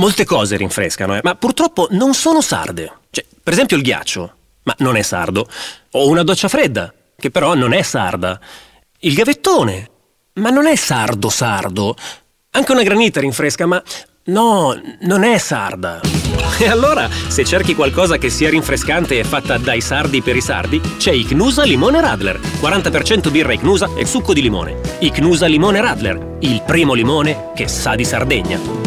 Molte cose rinfrescano, ma purtroppo non sono sarde. Cioè, per esempio il ghiaccio, ma non è sardo. O una doccia fredda, che però non è sarda. Il gavettone, ma non è sardo. Anche una granita rinfresca, ma no, non è sarda. E allora, se cerchi qualcosa che sia rinfrescante e fatta dai sardi per i sardi, c'è Ichnusa Limone Radler. 40% birra Ichnusa e succo di limone. Ichnusa Limone Radler, il primo limone che sa di Sardegna.